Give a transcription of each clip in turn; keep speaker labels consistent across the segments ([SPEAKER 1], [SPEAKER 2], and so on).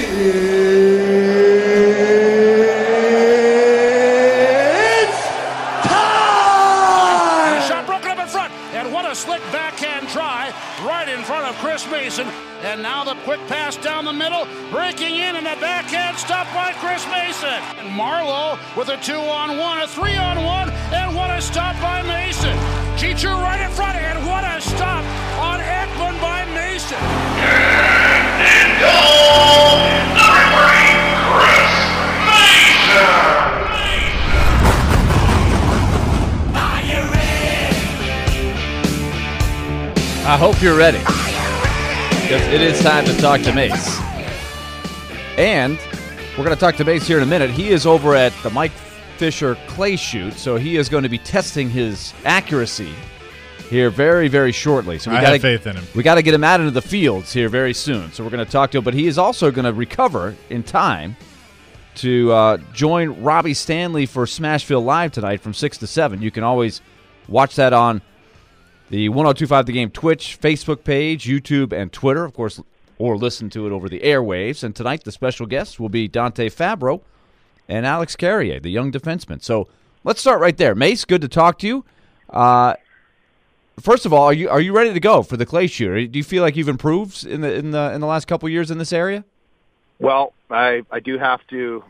[SPEAKER 1] It's time!
[SPEAKER 2] And a shot broken up in front. And what a slick backhand try right in front of Chris Mason. And now the quick pass down the middle, breaking in, and the backhand stopped by Chris Mason. And Marlowe with a 2-on-1, a 3-on-1, and what a stop by Mason. Cheechoo right in front, and what a stop on Ekman by Mason.
[SPEAKER 3] And goal, number 3, Chris Mason.
[SPEAKER 1] Are you ready?
[SPEAKER 4] I hope you're ready. Because it is time to talk to Mace. And we're going to talk to Mace here in a minute. He is over at the Mike Fisher Clay Shoot, so he is going to be testing his accuracy here very, very shortly. So
[SPEAKER 5] I have faith in him.
[SPEAKER 4] We got to get him out into the fields here very soon. So we're going to talk to him, but he is also going to recover in time to join Robbie Stanley for Smashville Live tonight from 6 to 7. You can always watch that on the 102.5 The Game Twitch, Facebook page, YouTube, and Twitter, of course, or listen to it over the airwaves. And tonight, the special guests will be Dante Fabro and Alex Carrier, the young defenseman. So let's start right there. Mace, good to talk to you. First of all, are you ready to go for the clay shooter? Do you feel like you've improved in the last couple of years in this area?
[SPEAKER 6] Well, I do have to,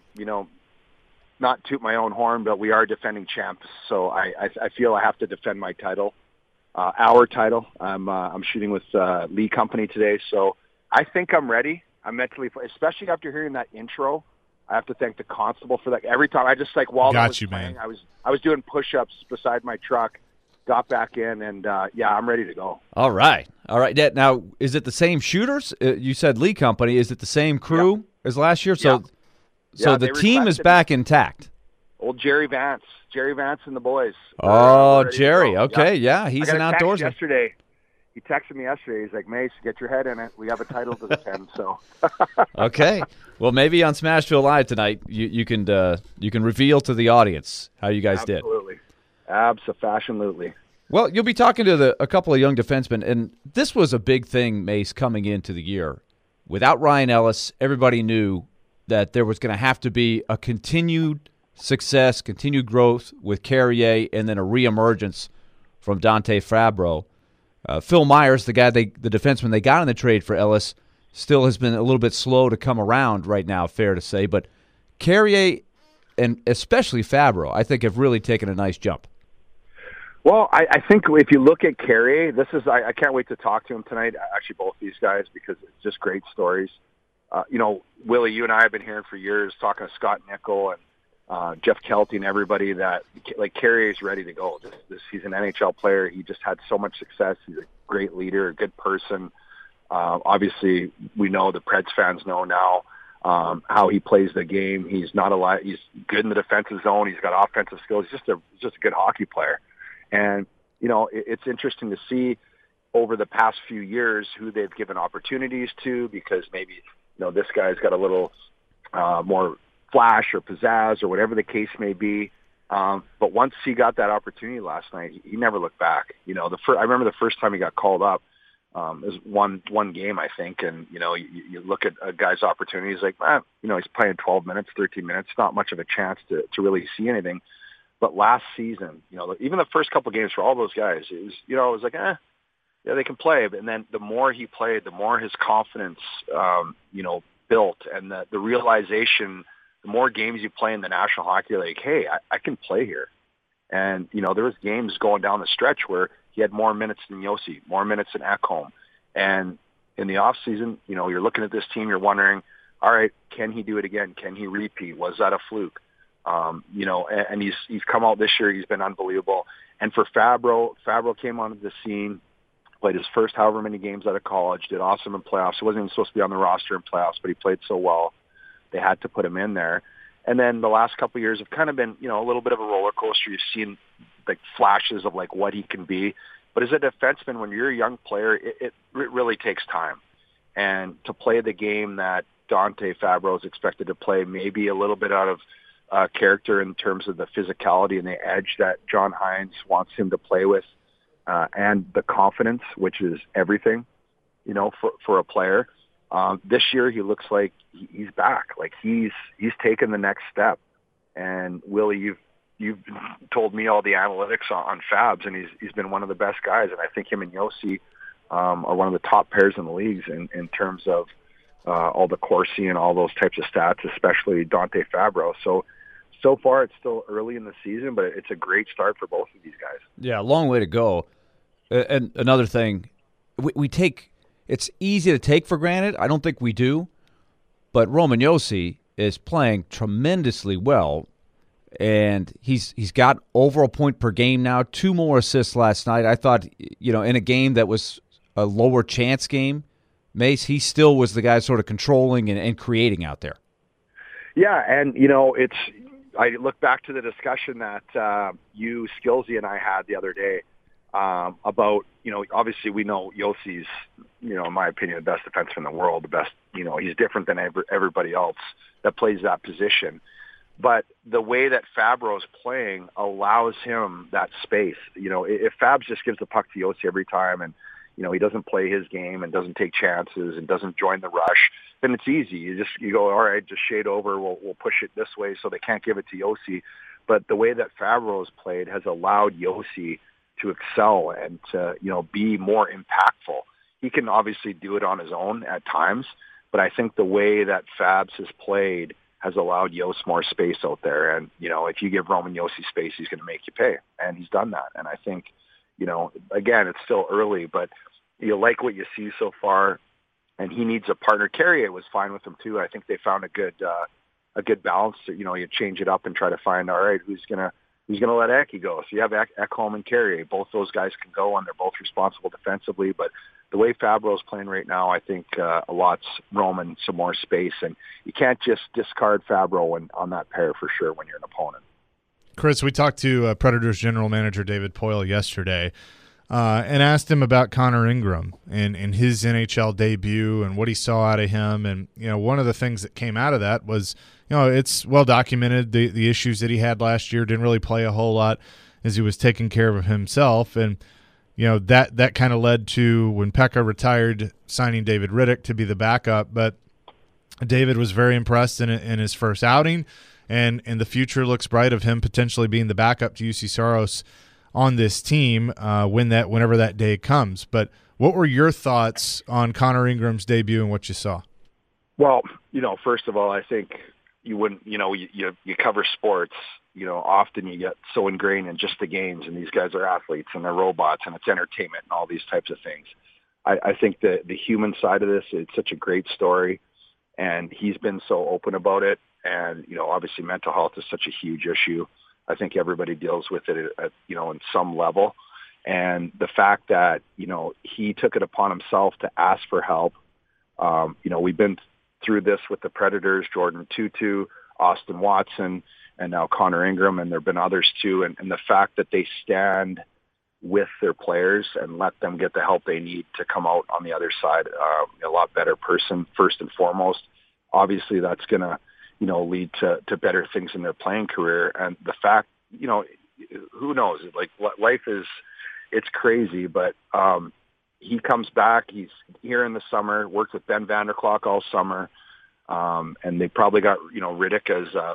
[SPEAKER 6] not toot my own horn, but we are defending champs, so I feel I have to defend my title. Our title. I'm shooting with Lee Company today, so I think I'm ready. I'm mentally, especially after hearing that intro. I have to thank the constable for that. Every time I just while I was playing, I was doing push-ups beside my truck, got back in, and I'm ready to go.
[SPEAKER 4] All right. Now, is it the same shooters? You said Lee Company. Is it the same crew as last year? So the team is back intact.
[SPEAKER 6] Old Jerry Vance and the boys.
[SPEAKER 4] Oh, Jerry. Okay, yeah, he's an outdoorsman.
[SPEAKER 6] Yesterday, he texted me yesterday. He's like, Mace, get your head in it. We have a title to defend. So.
[SPEAKER 4] Okay. Well, maybe on Smashville Live tonight, you can reveal to the audience how you guys did.
[SPEAKER 6] Absolutely.
[SPEAKER 4] Well, you'll be talking to a couple of young defensemen, and this was a big thing, Mace, coming into the year. Without Ryan Ellis, everybody knew that there was going to have to be a continued success, continued growth with Carrier, and then a reemergence from Dante Fabro. Phil Myers, the defenseman they got in the trade for Ellis, still has been a little bit slow to come around right now, fair to say. But Carrier and especially Fabro, I think, have really taken a nice jump.
[SPEAKER 6] Well, I think if you look at Carrier, I can't wait to talk to him tonight, actually both these guys, because it's just great stories. Willie, you and I have been hearing for years, talking to Scott Nickel and Jeff Kelty and everybody, that Carrier's ready to go. He's an NHL player. He just had so much success. He's a great leader, a good person. Obviously, we know the Preds fans know now how he plays the game. He's He's good in the defensive zone. He's got offensive skills. He's just a good hockey player. And it's interesting to see over the past few years who they've given opportunities to, because maybe this guy's got a little more flash or pizzazz or whatever the case may be. But once he got that opportunity last night, he never looked back. I remember the first time he got called up, it was one game, I think. And, you look at a guy's opportunity, he's like, he's playing 12 minutes, 13 minutes, not much of a chance to really see anything. But last season, even the first couple of games for all those guys, it was like, they can play. And then the more he played, the more his confidence, built, and the realization, the more games you play in the National Hockey League, hey, I can play here. And, there was games going down the stretch where he had more minutes than Yossi, more minutes than Ekholm. And in the off season, you're looking at this team, you're wondering, all right, can he do it again? Can he repeat? Was that a fluke? And he's come out this year. He's been unbelievable. And for Fabro came onto the scene, played his first however many games out of college, did awesome in playoffs. He wasn't even supposed to be on the roster in playoffs, but he played so well, they had to put him in there. And then the last couple of years have kind of been, a little bit of a roller coaster. You've seen flashes of what he can be. But as a defenseman, when you're a young player, it really takes time. And to play the game that Dante Fabro is expected to play, maybe a little bit out of character in terms of the physicality and the edge that John Hines wants him to play with, and the confidence, which is everything, for a player. This year he looks like he's back. Like he's taken the next step. And Willie, you've told me all the analytics on Fabs, and he's been one of the best guys. And I think him and Yossi are one of the top pairs in the leagues in terms of all the Corsi and all those types of stats, especially Dante Fabro. So far it's still early in the season, but it's a great start for both of these guys.
[SPEAKER 4] Yeah, a long way to go. And another thing, we take it's easy to take for granted. I don't think we do, but Roman Josi is playing tremendously well, and he's got over a point per game now. 2 more assists last night. I thought, in a game that was a lower chance game, Mace, he still was the guy sort of controlling and creating out there.
[SPEAKER 6] Yeah, and I look back to the discussion that you, Skillsy, and I had the other day about, obviously we know Yossi's, in my opinion, the best defenseman in the world, the best, he's different than everybody else that plays that position. But the way that Fabro's playing allows him that space. If Fabs just gives the puck to Josi every time and, he doesn't play his game and doesn't take chances and doesn't join the rush, then it's easy. You go, all right, just shade over. We'll push it this way so they can't give it to Josi. But the way that Fabro's played has allowed Josi to excel and to, be more impactful. He can obviously do it on his own at times, but I think the way that Fabs has played has allowed Yost more space out there. And, if you give Roman Josi space, he's going to make you pay. And he's done that. And I think, again, it's still early, but you like what you see so far. And he needs a partner. Carrier was fine with him too. I think they found a good balance. You change it up and try to find, all right, who's gonna let Eki go. So you have Ekholm and Carrier. Both those guys can go, and they're both responsible defensively. But the way Fabro's playing right now, I think allots Roman some more space, and you can't just discard Fabro on that pair for sure when you're an opponent.
[SPEAKER 5] Chris, we talked to Predators general manager David Poile yesterday and asked him about Connor Ingram and his NHL debut and what he saw out of him. And, one of the things that came out of that was, it's well documented, the issues that he had last year, didn't really play a whole lot as he was taking care of himself. And, that kind of led to when Pekka retired, signing David Riddick to be the backup. But David was very impressed in his first outing, and the future looks bright of him potentially being the backup to Juuse Saros on this team whenever that day comes. But what were your thoughts on Connor Ingram's debut and what you saw?
[SPEAKER 6] Well, first of all, I think you wouldn't, you cover sports, often you get so ingrained in just the games, and these guys are athletes and they're robots and it's entertainment and all these types of things. I think the human side of this, it's such a great story, and he's been so open about it. And, obviously mental health is such a huge issue. I think everybody deals with it at in some level. And the fact that, he took it upon himself to ask for help. We've been through this with the Predators, Jordan Tutu, Austin Watson, and now Connor Ingram, and there have been others too. And the fact that they stand with their players and let them get the help they need to come out on the other side a lot better person, first and foremost. Obviously, that's going to, lead to better things in their playing career. And the fact, who knows? Like, life is, it's crazy, but he comes back. He's here in the summer, worked with Ben Vanderklok all summer, and they probably got, Riddick as a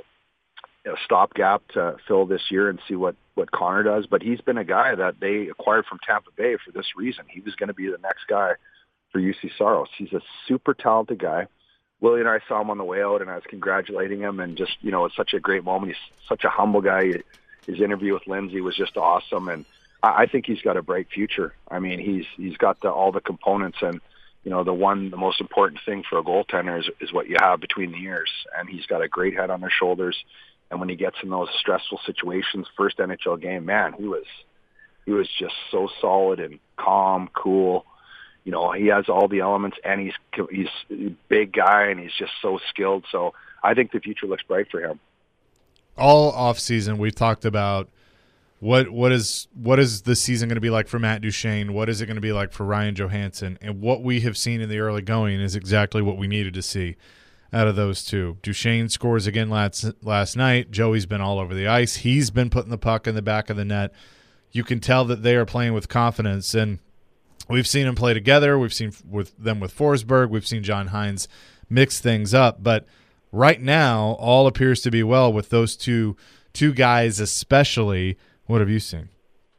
[SPEAKER 6] stopgap to fill this year and see what Connor does. But he's been a guy that they acquired from Tampa Bay for this reason. He was going to be the next guy for Juuse Saros. He's a super talented guy. Willie and I saw him on the way out, and I was congratulating him, and just, it's such a great moment. He's such a humble guy. His interview with Lindsay was just awesome, and I think he's got a bright future. I mean, he's got all the components, and, the most important thing for a goaltender is what you have between the ears, and he's got a great head on his shoulders. And when he gets in those stressful situations, first NHL game, man, he was just so solid and calm, cool. He has all the elements, and he's a big guy, and he's just so skilled. So I think the future looks bright for him.
[SPEAKER 5] All off season, we've talked about what is the season going to be like for Matt Duchene? What is it going to be like for Ryan Johansson? And what we have seen in the early going is exactly what we needed to see out of those two. Duchene scores again last night. Joey's been all over the ice. He's been putting the puck in the back of the net. You can tell that they are playing with confidence. And We've seen them play together. We've seen them with Forsberg. We've seen John Hines mix things up. But right now, all appears to be well with those two guys especially. What have you seen?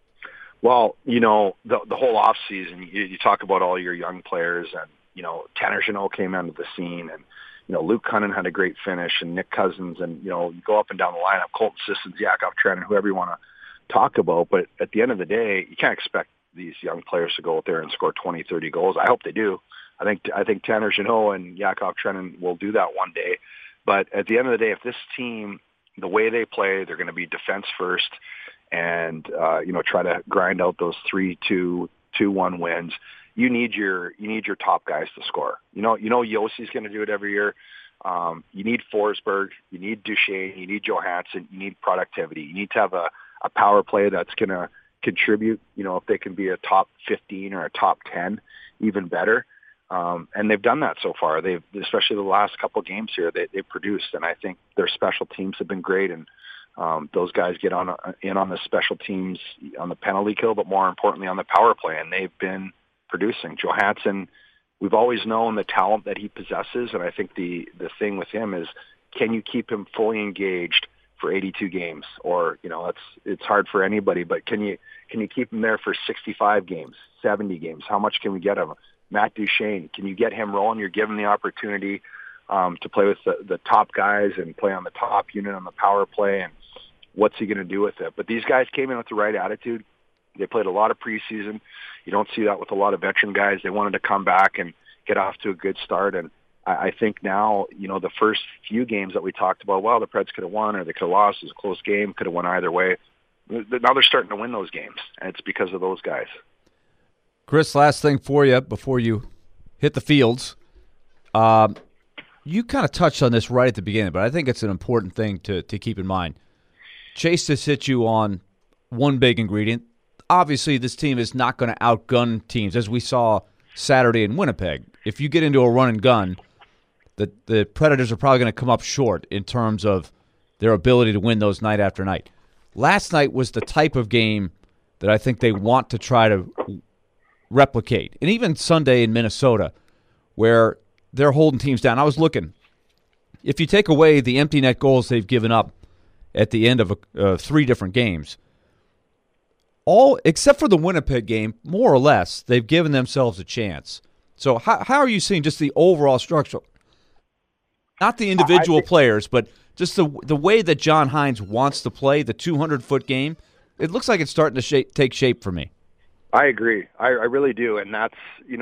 [SPEAKER 6] Well, the whole off season, you talk about all your young players, and Tanner Jeannot came into the scene, and Luke Cunnin had a great finish, and Nick Cousins, and you go up and down the lineup, Colton Sissons, Yakov Trenin, whoever you want to talk about. But at the end of the day, you can't expect these young players to go out there and score 20, 30 goals. I hope they do. I think Tanner Jeannot and Yakov Trenin will do that one day. But at the end of the day, if this team, the way they play, they're going to be defense first, and try to grind out those 3-2, 2-1 wins. You need your top guys to score. Yossi's going to do it every year. You need Forsberg, you need Duchesne, you need Johansson, you need productivity. You need to have a power play that's going to contribute. If they can be a top 15 or a top 10, even better. And they've done that so far. They've, especially the last couple of games here, they've produced, and I think their special teams have been great. And those guys get in on the special teams, on the penalty kill, but more importantly on the power play, and they've been producing. Johansson, we've always known the talent that he possesses, and I think the thing with him is, can you keep him fully engaged for 82 games? Or it's hard for anybody, but can you keep him there for 65 games, 70 games? How much can we get of him? Matt Duchesne, can you get him rolling? You're given the opportunity to play with the top guys and play on the top unit on the power play, and what's he going to do with it? But these guys came in with the right attitude. They played a lot of preseason. You don't see that with a lot of veteran guys. They wanted to come back and get off to a good start. And I think now, the first few games that we talked about, well, the Preds could have won or they could have lost. It was a close game, could have won either way. Now they're starting to win those games, and it's because of those guys.
[SPEAKER 4] Chris, last thing for you before you hit the fields. You kind of touched on this right at the beginning, but I think it's an important thing to keep in mind. Chase has hit you on one big ingredient. Obviously, this team is not going to outgun teams, as we saw Saturday in Winnipeg. If you get into a run and gun, the Predators are probably going to come up short in terms of their ability to win those night after night. Last night was the type of game that I think they want to try to replicate. And even Sunday in Minnesota, where they're holding teams down. I was looking. If you take away the empty net goals they've given up at the end of 3 different games, all except for the Winnipeg game, more or less, they've given themselves a chance. So how are you seeing just the overall structure? Not the individual players, but just the way that John Hines wants to play, the 200-foot game. It looks like it's starting to take shape for me.
[SPEAKER 6] I agree. I really do. And that's,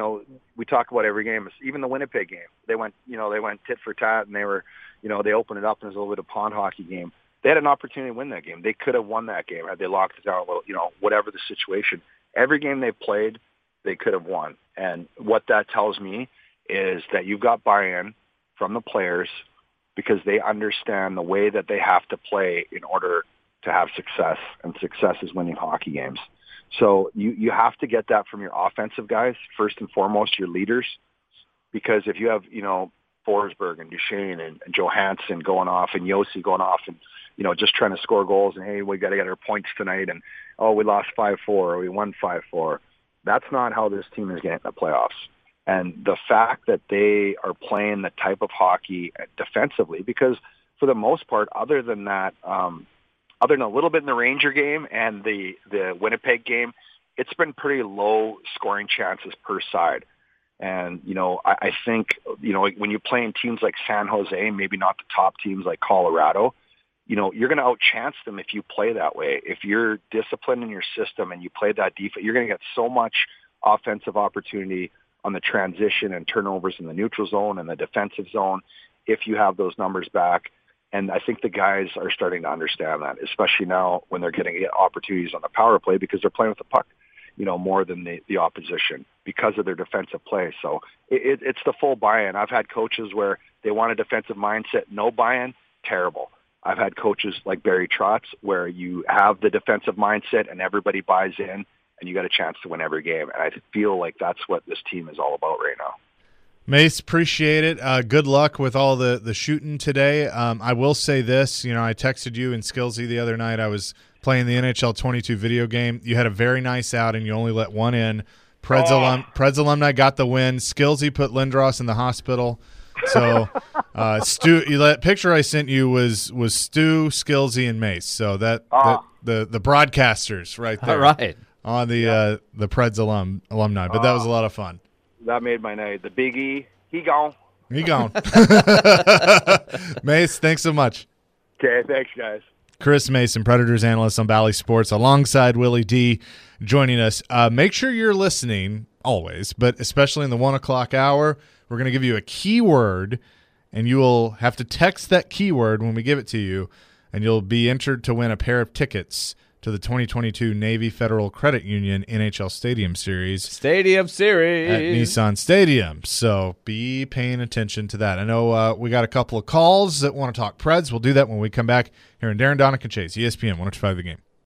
[SPEAKER 6] we talk about every game. Even the Winnipeg game, they went tit for tat, and they were, they opened it up, and it was a little bit of pond hockey game. They had an opportunity to win that game. They could have won that game had they locked it down a little, whatever the situation. Every game they played, they could have won. And what that tells me is that you've got buy-in from the players because they understand the way that they have to play in order to have success, and success is winning hockey games. So you have to get that from your offensive guys, first and foremost, your leaders, because if you have, Forsberg and Duchesne and Johansson going off and Yossi going off and, just trying to score goals and, hey, we got to get our points tonight and, oh, we lost 5-4 or we won 5-4. That's not how this team is getting the playoffs. And the fact that they are playing the type of hockey defensively, because for the most part, other than that, other than a little bit in the Ranger game and the Winnipeg game, it's been pretty low scoring chances per side. And, I think, when you're playing teams like San Jose, maybe not the top teams like Colorado, you're going to outchance them if you play that way. If you're disciplined in your system and you play that defense, you're going to get so much offensive opportunity on the transition and turnovers in the neutral zone and the defensive zone if you have those numbers back. And I think the guys are starting to understand that, especially now when they're getting opportunities on the power play because they're playing with the puck, more than the opposition because of their defensive play. So it's the full buy-in. I've had coaches where they want a defensive mindset, no buy-in, terrible. I've had coaches like Barry Trotz where you have the defensive mindset and everybody buys in and you got a chance to win every game. And I feel like that's what this team is all about right now.
[SPEAKER 5] Mace, appreciate it. Good luck with all the shooting today. I will say this, I texted you in Skillsy the other night. I was playing the NHL 22 video game. You had a very nice outing. You only let one in. Preds alumni got the win. Skillsy put Lindros in the hospital. So, Stu, that picture I sent you was Stu, Skillsy, and Mace. So the broadcasters right there.
[SPEAKER 4] All right.
[SPEAKER 5] On the Preds alumni. But that was a lot of fun.
[SPEAKER 6] That made my night. The Big E, he gone.
[SPEAKER 5] He gone. Mace, thanks so much.
[SPEAKER 6] Okay, thanks, guys.
[SPEAKER 5] Chris Mason, Predators analyst on Bally Sports, alongside Willie D, joining us. Make sure you're listening always, but especially in the 1 o'clock hour. We're going to give you a keyword, and you will have to text that keyword when we give it to you, and you'll be entered to win a pair of tickets to the 2022 Navy Federal Credit Union NHL Stadium Series.
[SPEAKER 4] Stadium Series.
[SPEAKER 5] At Nissan Stadium. So be paying attention to that. I know we got a couple of calls that want to talk Preds. We'll do that when we come back here in Darren, Donick, and Chase, ESPN 105 The Game.